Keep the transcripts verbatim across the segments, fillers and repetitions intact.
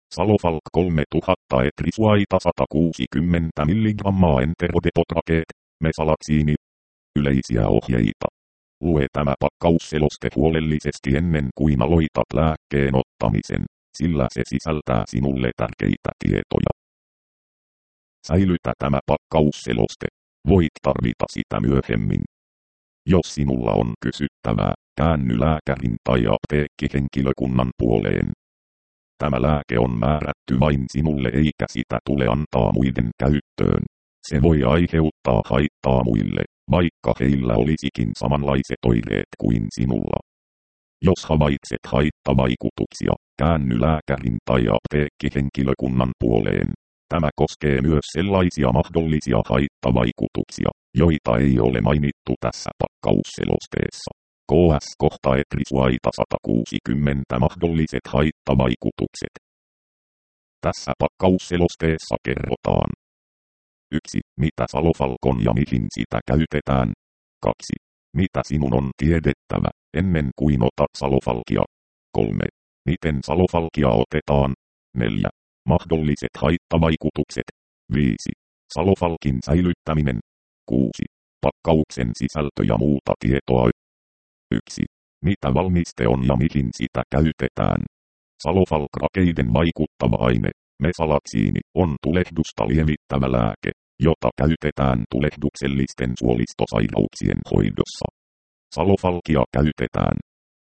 Salofalk kolmetuhatta etrisuaita sata kuusikymmentä milligrammaa enterodepotrakeet, mesalaksiini. Yleisiä ohjeita. Lue tämä pakkausseloste huolellisesti ennen kuin aloitat lääkkeen ottamisen, sillä se sisältää sinulle tärkeitä tietoja. Säilytä tämä pakkausseloste. Voit tarvita sitä myöhemmin. Jos sinulla on kysyttävää, käänny lääkärin tai apteekkihenkilökunnan puoleen. Tämä lääke on määrätty vain sinulle eikä sitä tule antaa muiden käyttöön. Se voi aiheuttaa haittaa muille, vaikka heillä olisikin samanlaiset oireet kuin sinulla. Jos havaitset haittavaikutuksia, käänny lääkärin tai apteekkihenkilökunnan puoleen. Tämä koskee myös sellaisia mahdollisia haittavaikutuksia, joita ei ole mainittu tässä pakkausselosteessa. K S kohta etrisuaita sata kuusikymmentä mahdolliset haittavaikutukset. Tässä pakkausselosteessa kerrotaan. yksi. Mitä salofalk on ja mihin sitä käytetään. kaksi. Mitä sinun on tiedettävä, ennen kuin otat salofalkia. kolme. Miten salofalkia otetaan. neljä. Mahdolliset haittavaikutukset. viisi. Salofalkin säilyttäminen. kuusi. Pakkauksen sisältö ja muuta tietoa. yksi. Mitä valmiste on ja mihin sitä käytetään. Salofalk-rakeiden vaikuttava aine, mesalaksiini, on tulehdusta lievittävä lääke, jota käytetään tulehduksellisten suolistosairauksien hoidossa. Salofalkia käytetään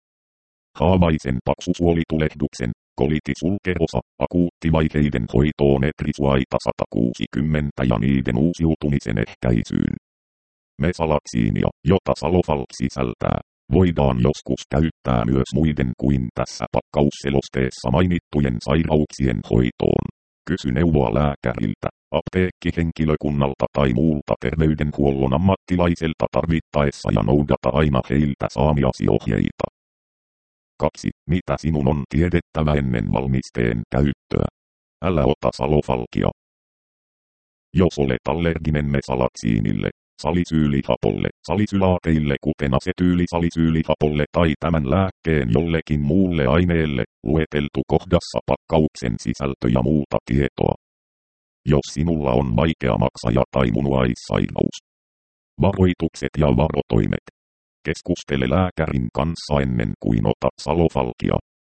haavaisen paksusuolitulehduksen, kolitis-ulcerosa, akuuttivaiheiden hoitoon etrisuaita sata kuusikymmentä ja niiden uusiutumisen ehkäisyyn. Mesalaksiinia, jota salofalk sisältää, voidaan joskus käyttää myös muiden kuin tässä pakkausselosteessa mainittujen sairauksien hoitoon. Kysy neuvoa lääkäriltä, apteekkihenkilökunnalta tai muulta terveydenhuollon ammattilaiselta tarvittaessa ja noudata aina heiltä saamiasi ohjeita. kaksi. Mitä sinun on tiedettävä ennen valmisteen käyttöä? Älä ota salofalkia. Jos olet allerginen mesalaksiinille, salisyylihapolle, salisylaateille kuten asetyylisalisyylihapolle tai tämän lääkkeen jollekin muulle aineelle, lueteltu kohdassa pakkauksen sisältö ja muuta tietoa. Jos sinulla on vaikea maksaja tai munuaissairaus. Varoitukset ja varotoimet. Keskustele lääkärin kanssa ennen kuin otat salofalkia.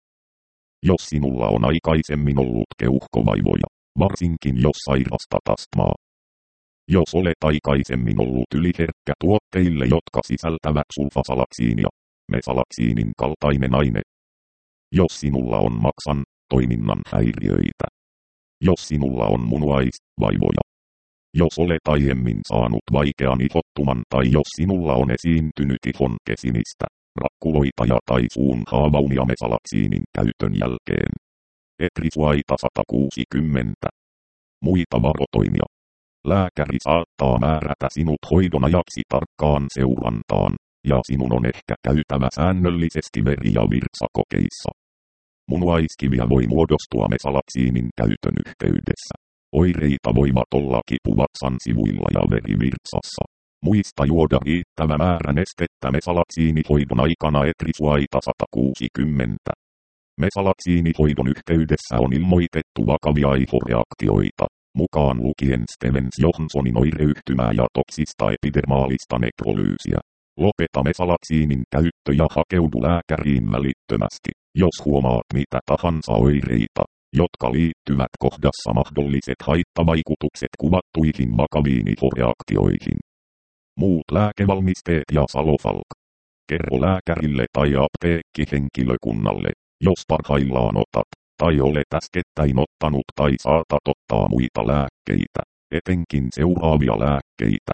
Jos sinulla on aikaisemmin ollut keuhkovaivoja, varsinkin jos sairastat astmaa. Jos olet aikaisemmin ollut yliherkkä tuotteille, jotka sisältävät sulfasalaksiinia, mesalaksiinin kaltainen aine. Jos sinulla on maksan toiminnan häiriöitä. Jos sinulla on munuaisvaivoja. Jos olet aiemmin saanut vaikean ihottuman tai jos sinulla on esiintynyt ihon kesimistä, rakkuloita ja tai suun haavaunia mesalaksiinin käytön jälkeen. Etrisuaita sata kuusikymmentä. Muita varotoimia. Lääkäri saattaa määrätä sinut hoidon ajaksi tarkkaan seurantaan, ja sinun on ehkä käytävä säännöllisesti veri- ja virtsakokeissa. Munuaiskiviä voi muodostua mesalaksiinin käytön yhteydessä. Oireita voivat olla kipu vatsan sivuilla ja verivirtsassa. Muista juoda riittävä määrä nestettä mesalaksiinihoidon aikana etrisuaita sata kuusikymmentä. Mesalaksiinihoidon yhteydessä on ilmoitettu vakavia ihoreaktioita, mukaan lukien Stevens-Johnsonin oireyhtymää ja toksista epidermaalista nekrolyysiä. Lopeta mesalaksiinin käyttö ja hakeudu lääkäriin välittömästi, jos huomaat mitä tahansa oireita, jotka liittyvät kohdassa mahdolliset haittavaikutukset kuvattuihin vakaviin ihoreaktioihin. Muut lääkevalmisteet ja salofalk. Kerro lääkärille tai apteekkihenkilökunnalle, jos parhaillaan otat, tai olet äskettäin ottanut tai saatat ottaa muita lääkkeitä, etenkin seuraavia lääkkeitä.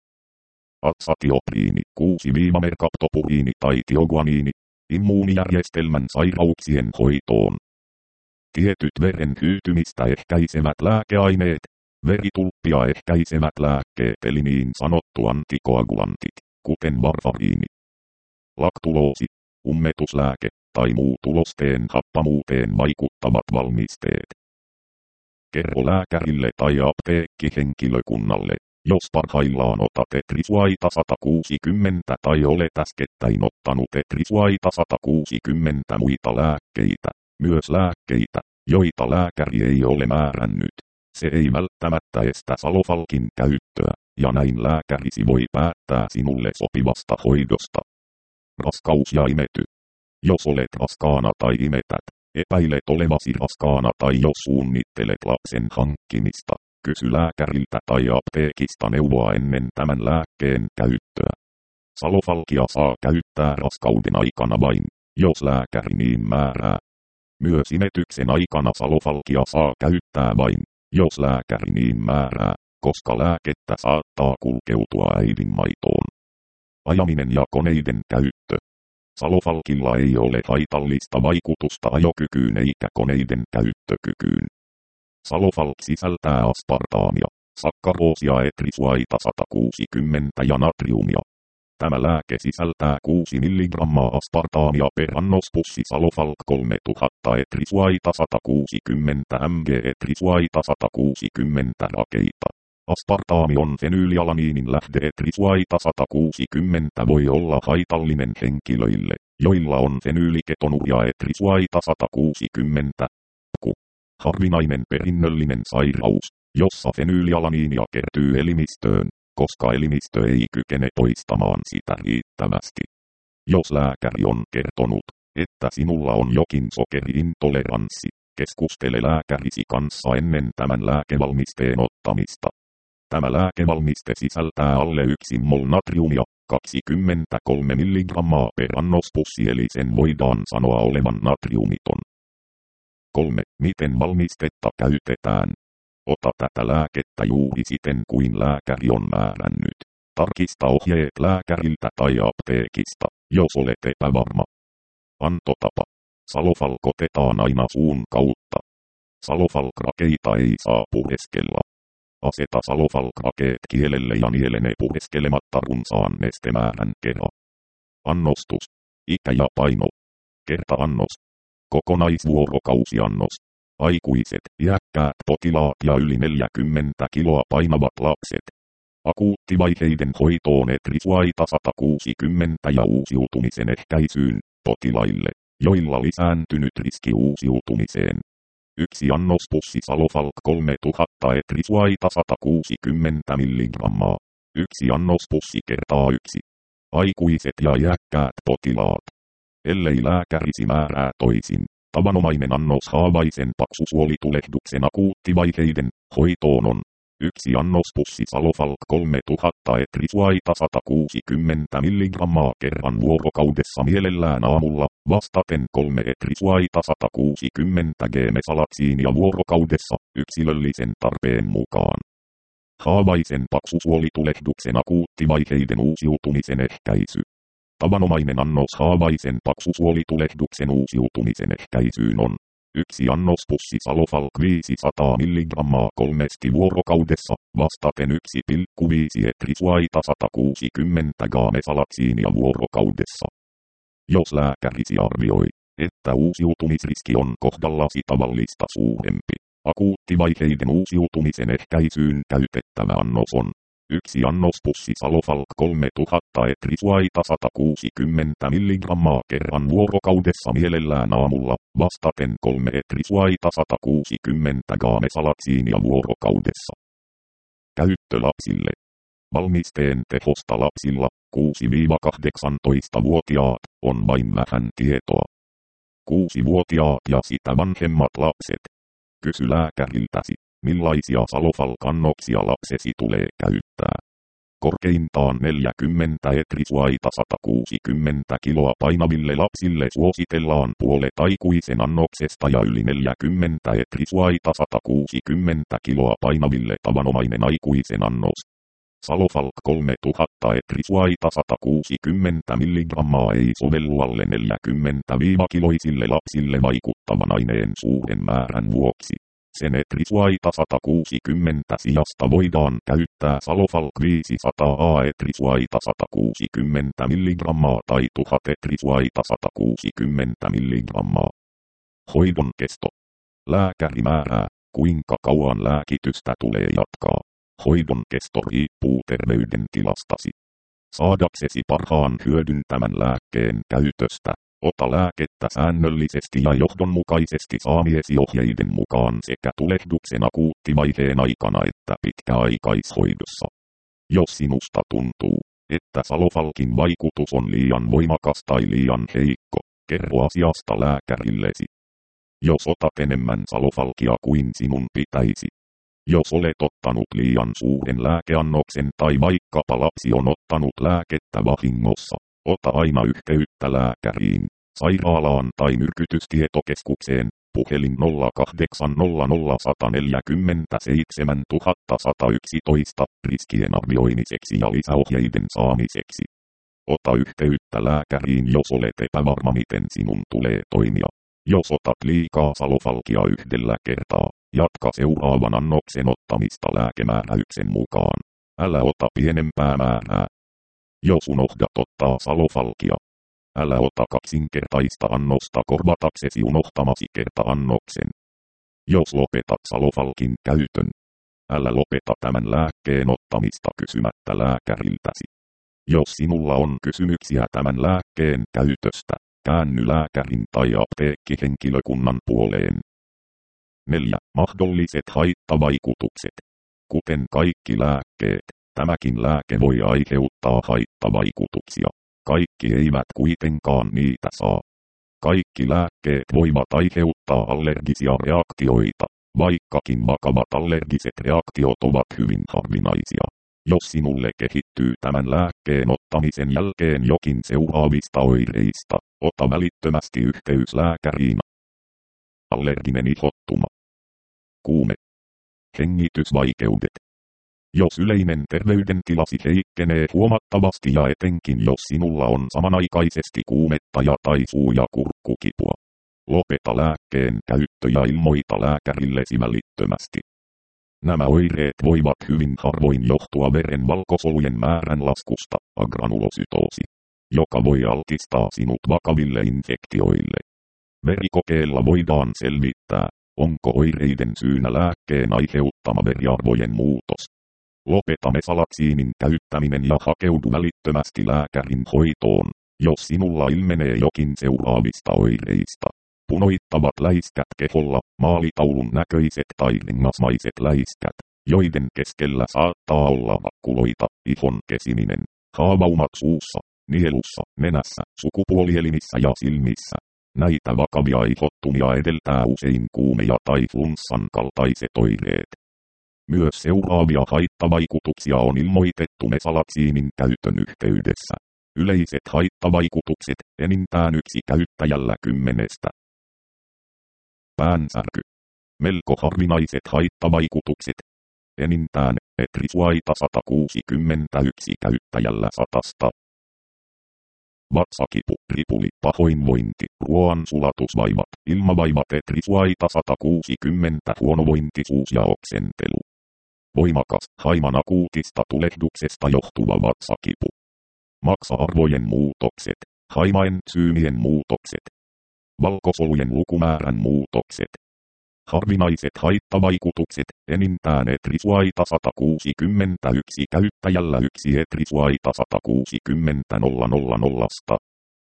Atsatiopriini, kuusi merkaptopuriini tai tioguaniini, immuunijärjestelmän sairauksien hoitoon. Tietyt veren hyytymistä ehkäisevät lääkeaineet, veritulppia ehkäisevät lääkkeet eli niin sanottu antikoagulantit, kuten varfariini. Laktuloosi, ummetuslääke tai muu tulosteen happamuuteen vaikuttavat valmisteet. Kerro lääkärille tai apteekkihenkilökunnalle, jos parhaillaan otat etrisuaita sata kuusikymmentä tai olet äskettäin ottanut etrisuaita sata kuusikymmentä muita lääkkeitä, myös lääkkeitä, joita lääkäri ei ole määrännyt. Se ei välttämättä estä salofalkin käyttöä, ja näin lääkärisi voi päättää sinulle sopivasta hoidosta. Raskaus ja imety. Jos olet raskaana tai imetät, epäilet olevasi raskaana tai jos suunnittelet lapsen hankkimista, kysy lääkäriltä tai apteekista neuvoa ennen tämän lääkkeen käyttöä. Salofalkia saa käyttää raskauden aikana vain, jos lääkäri niin määrää. Myös imetyksen aikana salofalkia saa käyttää vain, jos lääkäri niin määrää, koska lääkettä saattaa kulkeutua äidinmaitoon. Ajaminen ja koneiden käyttö. Salofalkilla ei ole haitallista vaikutusta ajokykyyn eikä koneiden käyttökykyyn. Salofalk sisältää aspartaamia, sakkaroosia, etrisuaita sata kuusikymmentä ja natriumia. Tämä lääke sisältää kuusi milligrammaa aspartaamia per annospussi. Salofalk kolmetuhatta, etrisuaita sata kuusikymmentä milligrammaa, etrisuaita sata kuusikymmentä rakeita. Aspartaami on fenyylialaniinin lähde. Etrisuaita sata kuusikymmentä voi olla haitallinen henkilöille, joilla on fenyyliketonuria. Etrisuaita sata kuusikymmentä. Harvinainen perinnöllinen sairaus, jossa fenyylialaniinia kertyy elimistöön, koska elimistö ei kykene poistamaan sitä riittävästi. Jos lääkäri on kertonut, että sinulla on jokin sokeriintoleranssi, keskustele lääkärisi kanssa ennen tämän lääkevalmisteen ottamista. Tämä lääkevalmiste sisältää alle yksi mol natriumia, kaksikymmentäkolme milligrammaa per annospussi, eli sen voidaan sanoa olevan natriumiton. kolme. Miten valmistetta käytetään? Ota tätä lääkettä juuri siten kuin lääkäri on määrännyt. Tarkista ohjeet lääkäriltä tai apteekista, jos olet epävarma. Antotapa. Salofalk otetaan aina suun kautta. Salofalk-rakeita ei saa pureskella. Aseta salofalk-rakeet kielelle ja niele ne pureskelematta runsaan nestemäärän kerran. Annostus. Ikä ja paino. Kerta-annos. Kokonaisvuorokausiannos. Aikuiset, iäkkäät potilaat ja yli neljäkymmentä kiloa painavat lapset. Akuuttivaiheiden hoitoon etrisuaita sata kuusikymmentä ja uusiutumisen ehkäisyyn potilaille, joilla lisääntynyt riski uusiutumiseen. Yksi annospussi salofalk kolmetuhatta, etrisuaita sata kuusikymmentä milligrammaa. Yksi annospussi kertaa yksi. Aikuiset ja iäkkäät potilaat. Ellei lääkärisi määrää toisin, tavanomainen annos haavaisen paksusuolitulehduksen akuuttivaiheiden hoitoon on yksi annospussi salofalk kolmetuhatta, etrisuaita sata kuusikymmentä milligrammaa kerran vuorokaudessa, mielellään aamulla, vastaten kolme etrisuaita sata kuusikymmentä grammaa vuorokaudessa, yksilöllisen tarpeen mukaan. Haavaisen paksusuolitulehduksen akuuttivaiheiden uusiutumisen ehkäisy. Tavanomainen annos haavaisen paksusuolitulehduksen uusiutumisen ehkäisyyn on yksi annospussi salofalk viisisataa milligrammaa kolmesti vuorokaudessa, vastaten yksi pilkku viisi etrisuaita sata kuusikymmentä grammaa vuorokaudessa. Jos lääkärisi arvioi, että uusiutumisriski on kohdallasi tavallista suurempi, akuuttivaiheiden uusiutumisen ehkäisyyn käytettävä annos on yksi annospussi salofalk kolmetuhatta, etrisuaita sata kuusikymmentä milligrammaa kerran vuorokaudessa, mielellään aamulla, vastaten kolme etrisuaita sata kuusikymmentä grammaa vuorokaudessa. Käyttö lapsille. Valmisteen tehosta lapsilla, kuusi-kahdeksantoista-vuotiaat, on vain vähän tietoa. kuusi-vuotiaat ja sitä vanhemmat lapset. Kysy lääkäriltäsi, millaisia salofalk-annoksia lapsesi tulee käyttää. Korkeintaan neljäkymmentä etrisuaita sata kuusikymmentä kiloa painaville lapsille suositellaan puolet aikuisen annoksesta ja yli neljäkymmentä etrisuaita sata kuusikymmentä kiloa painaville tavanomainen aikuisen annos. Salofalk kolmetuhatta, etrisuaita sata kuusikymmentä milligrammaa ei sovellu alle neljäkymmentä-kiloisille lapsille vaikuttavan aineen suuren määrän vuoksi. Sen etrisuaita sata kuusikymmentä sijasta voidaan käyttää salofalk viisisataa, etrisuaita sata kuusikymmentä milligrammaa tai tuhat etrisuaita sata kuusikymmentä milligrammaa. Hoidon kesto. Lääkäri määrää, kuinka kauan lääkitystä tulee jatkaa. Hoidon kesto riippuu terveydentilastasi. Saadaksesi parhaan hyödyn tämän lääkkeen käytöstä, Ota lääkettä säännöllisesti ja johdonmukaisesti saamiesi ohjeiden mukaan sekä tulehduksen akuuttivaiheen aikana että pitkäaikaishoidossa. Jos sinusta tuntuu, että salofalkin vaikutus on liian voimakas tai liian heikko, kerro asiasta lääkärillesi. Jos otat enemmän salofalkia kuin sinun pitäisi. Jos olet ottanut liian suuren lääkeannoksen tai vaikkapa lapsi on ottanut lääkettä vahingossa, ota aina yhteyttä lääkäriin, sairaalaan tai myrkytystietokeskukseen, puhelin nolla kahdeksan nolla nolla yksi neljä seitsemän yksi yksi yksi riskien arvioimiseksi ja lisäohjeiden saamiseksi. Ota yhteyttä lääkäriin, jos olet epävarma miten sinun tulee toimia. Jos otat liikaa salofalkia yhdellä kertaa, jatka seuraavan annoksen ottamista lääkemääräyksen mukaan. Älä ota pienempää määrää. Jos unohdat ottaa salofalkia, älä ota kaksinkertaista annosta korvataksesi unohtamasi kerta-annoksen. Jos lopetat salofalkin käytön, älä lopeta tämän lääkkeen ottamista kysymättä lääkäriltäsi. Jos sinulla on kysymyksiä tämän lääkkeen käytöstä, käänny lääkärin tai apteekkihenkilökunnan puoleen. neljä. Mahdolliset haittavaikutukset. Kuten kaikki lääkkeet, tämäkin lääke voi aiheuttaa haittavaikutuksia. Kaikki eivät kuitenkaan niitä saa. Kaikki lääkkeet voivat aiheuttaa allergisia reaktioita, vaikkakin vakavat allergiset reaktiot ovat hyvin harvinaisia. Jos sinulle kehittyy tämän lääkkeen ottamisen jälkeen jokin seuraavista oireista, ota välittömästi yhteys lääkäriin. Allerginen ihottuma. Kuume. Hengitysvaikeudet. Jos yleinen terveydentilasi heikkenee huomattavasti ja etenkin jos sinulla on samanaikaisesti kuumetta ja tai suu- ja kurkkukipua, lopeta lääkkeen käyttö ja ilmoita lääkärillesi välittömästi. Nämä oireet voivat hyvin harvoin johtua veren valkosolujen määrän laskusta, agranulosytoosi, joka voi altistaa sinut vakaville infektioille. Verikokeella voidaan selvittää, onko oireiden syynä lääkkeen aiheuttama veriarvojen muutos. Lopeta mesalaksiinin käyttäminen ja hakeudu välittömästi lääkärin hoitoon, jos sinulla ilmenee jokin seuraavista oireista. Punoittavat läiskät keholla, maalitaulun näköiset tai rengasmaiset läiskät, joiden keskellä saattaa olla vakkuloita, ihon kesiminen, haavaumat suussa, nielussa, nenässä, sukupuolielimissä ja silmissä. Näitä vakavia ihottumia edeltää usein kuumea tai flunssan kaltaiset oireet. Myös seuraavia haittavaikutuksia on ilmoitettu mesalaksiinin käytön yhteydessä. Yleiset haittavaikutukset, enintään yksi käyttäjällä kymmenestä. Päänsärky. Melko harvinaiset haittavaikutukset. Enintään etrisuaita sata kuusikymmentäyksi käyttäjällä satasta. Vatsakipu, ripuli, pahoinvointi, ruoansulatusvaivat, ilmavaivat etrisuaita sata kuusikymmentä huonovointisuus ja oksentelu. Voimakas, haiman akuutista tulehduksesta johtuva vatsakipu. Maksa-arvojen muutokset, haimaentsyymien muutokset. Valkosolujen lukumäärän muutokset. Harvinaiset haittavaikutukset, enintään etrisuaita sata kuusikymmentäyksi käyttäjällä yksi etrisuaita sata kuusikymmentä nolla nolla nolla.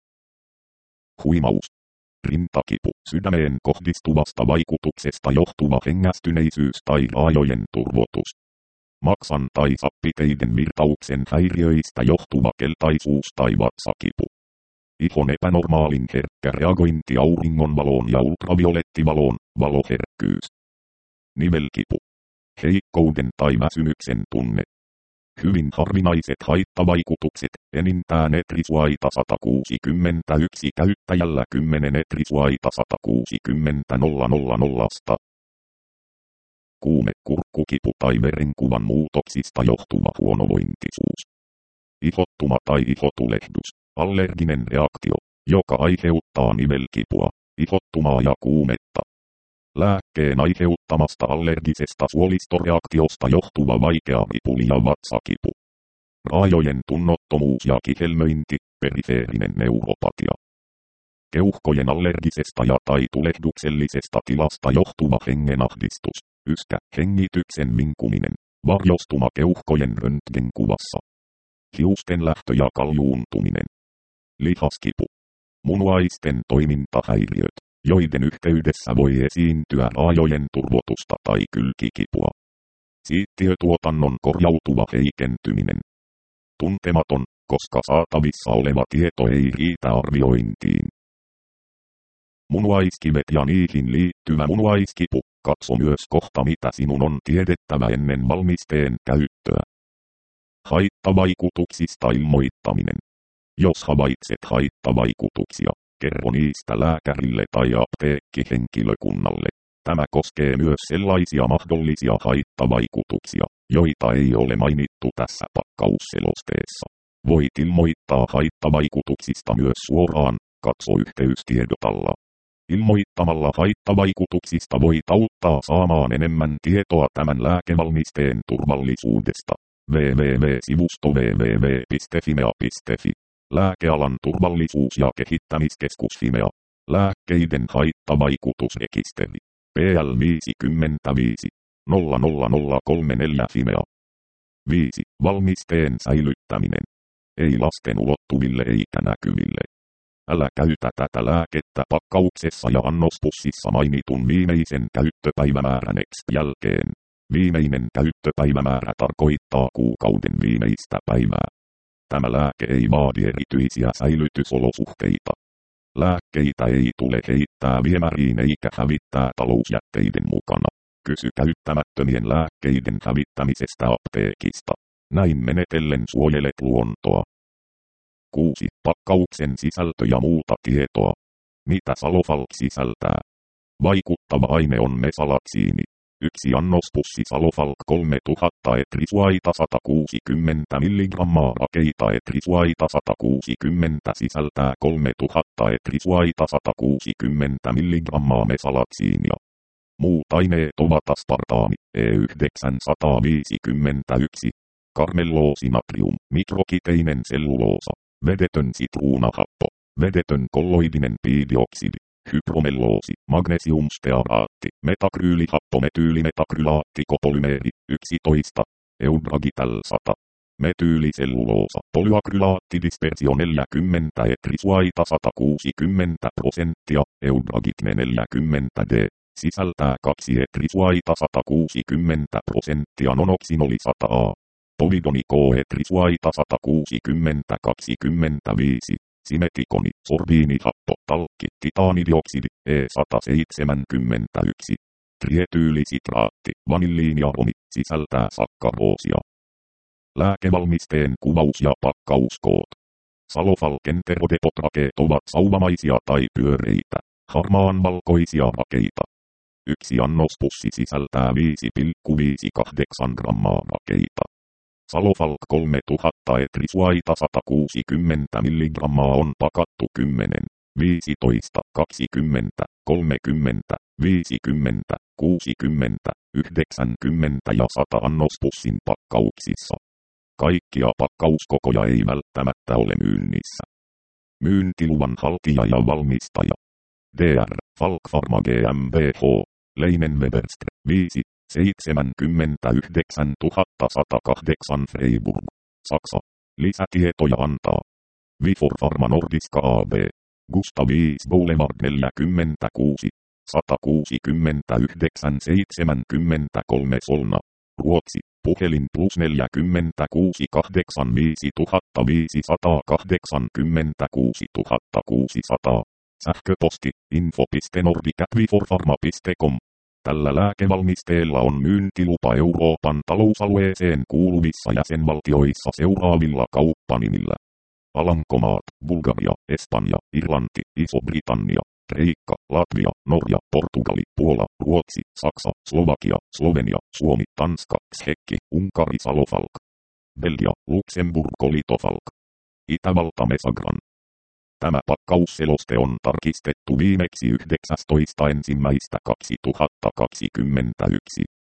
Huimaus. Rintakipu, sydämeen kohdistuvasta vaikutuksesta johtuva hengästyneisyys tai raajojen turvotus. Maksan tai sappiteiden virtauksen häiriöistä johtuva keltaisuus tai vatsakipu. Ihon epänormaalin herkkä reagointi auringonvaloon ja ultraviolettivaloon, valoherkkyys. Nivelkipu. Heikkouden tai väsymyksen tunne. Hyvin harvinaiset haittavaikutukset, enintään etrisuaita sata kuusikymmentäyksi käyttäjällä kymmenen etrisuaita sata kuusikymmentä nolla nolla nolla. Kuume, kurkkukipu tai verenkuvan muutoksista johtuva huonovointisuus. Ihottuma tai ihotulehdus, allerginen reaktio, joka aiheuttaa nivelkipua, ihottumaa ja kuumetta. Lääkkeen aiheuttamasta allergisesta suolistoreaktiosta johtuva vaikea ripuli ja vatsakipu. Raajojen tunnottomuus ja kihelmöinti, perifeerinen neuropatia. Keuhkojen allergisesta ja tai tulehduksellisesta tilasta johtuva hengenahdistus, yskä, hengityksen vinkuminen, varjostuma keuhkojen röntgenkuvassa. Hiusten lähtö ja kaljuuntuminen. Lihaskipu. Munuaisten toimintahäiriöt, joiden yhteydessä voi esiintyä raajojen turvotusta tai kylkikipua. Siittiötuotannon korjautuva heikentyminen. Tuntematon, koska saatavissa oleva tieto ei riitä arviointiin. Munuaiskivet ja niihin liittyvä munuaiskipu. Katso myös kohta, mitä sinun on tiedettävä ennen valmisteen käyttöä. Haittavaikutuksista ilmoittaminen. Jos havaitset haittavaikutuksia, kerro niistä lääkärille tai apteekkihenkilökunnalle. Tämä koskee myös sellaisia mahdollisia haittavaikutuksia, joita ei ole mainittu tässä pakkausselosteessa. Voit ilmoittaa haittavaikutuksista myös suoraan, katso yhteystiedotalla. Ilmoittamalla haittavaikutuksista voit auttaa saamaan enemmän tietoa tämän lääkevalmisteen turvallisuudesta. double-u double-u double-u piste sivusto double-u double-u double-u piste fimea piste fi. Lääkealan turvallisuus- ja kehittämiskeskus Fimea. Lääkkeiden haittavaikutusrekisteri. P L viisikymmentäviisi nolla nolla nolla kolme neljä Fimea. viisi. Valmisteen säilyttäminen. Ei lasten ulottuville eikä näkyville. Älä käytä tätä lääkettä pakkauksessa ja annospussissa mainitun viimeisen käyttöpäivämäärän jälkeen. Viimeinen käyttöpäivämäärä tarkoittaa kuukauden viimeistä päivää. Tämä lääke ei vaadi erityisiä säilytysolosuhteita. Lääkkeitä ei tule heittää viemäriin eikä hävittää talousjätteiden mukana. Kysy käyttämättömien lääkkeiden hävittämisestä apteekista. Näin menetellen suojelet luontoa. kuusi. Pakkauksen sisältö ja muuta tietoa. Mitä Salofalk sisältää? Vaikuttava aine on mesalaksiini. Yksi annospussi Salofalk kolmetuhatta etrisuaita sata kuusikymmentä milligrammaa rakeita etrisuaita sata kuusikymmentä sisältää kolmetuhatta etrisuaita sata kuusikymmentä milligrammaa mesalaksiinia. Muut aineet ovat aspartaami, E yhdeksänsataaviisikymmentäyksi, karmelloosi-natrium, mikrokiteinen selluloosa, vedetön sitruunahappo, vedetön kolloidinen piidioksidi, hypromelloosi, magnesiumstearaatti, metakryylihapo, metyylimetakrylaatti, kopolymeeri, yksitoista, eudragital sata, metyyliselluloosa, polyakrylaattidispersio neljäkymmentä etrisuaita sata kuusikymmentä prosenttia, eudragitne neljäkymmentä D, sisältää kaksi etrisuaita sata kuusikymmentä prosenttia, nonoksinoli sata A, polydoni K etrisuaita sata kuusikymmentä kaksikymmentäviisi. Simetikoni, sorbiinihappo, talkki, titaanidioksidi, E sata seitsemänkymmentäyksi. Trietyylisitaatti, vanilliin ja romi, sisältää sakkaroosia. Lääkevalmisteen kuvaus ja pakkauskoot. Salofalkenterodepotrakeet ovat sauvamaisia tai pyöreitä, harmaanvalkoisia rakeita. Yksi annospussi sisältää viisi pilkku viisikymmentäkahdeksan grammaa rakeita. Salofalk kolmetuhatta etrisuaita sata kuusikymmentä milligrammaa on pakattu kymmenen, viisitoista, kaksikymmentä, kolmekymmentä, viisikymmentä, kuusikymmentä, yhdeksänkymmentä ja sata annospussin pakkauksissa. Kaikkia pakkauskokoja ei välttämättä ole myynnissä. Myyntiluvan haltija ja valmistaja. D R, Falk Pharma GmbH, Leinen Weberströ, viisi. seitsemänkymmentäyhdeksän tuhatta sata kahdeksan Freiburg, Saksa. Lisätietoja antaa Vifor Pharma Nordiska A B, Gustavis Boulevard neljäkymmentäkuusi, sata kuusikymmentäyhdeksän seitsemänkymmentäkolme Solna, Ruotsi. Puhelin plus neljäkymmentäkuusi kahdeksankymmentäviisi tuhatta viisisataakahdeksankymmentäkuusi tuhatta kuusisataa. Sähköposti info piste nordic at viforpharma piste com. Tällä lääkevalmisteella on myyntilupa Euroopan talousalueeseen kuuluvissa jäsenvaltioissa seuraavilla kauppanimillä. Alankomaat, Bulgaria, Espanja, Irlanti, Iso-Britannia, Kreikka, Latvia, Norja, Portugali, Puola, Ruotsi, Saksa, Slovakia, Slovenia, Suomi, Tanska, Tsekki, Unkari Salofalk. Belgia, Luxemburg Litofalk. Itävalta Mesagran. Tämä pakkausseloste on tarkistettu viimeksi yhdeksästoista ensimmäistä kaksituhattakaksikymmentäyksi.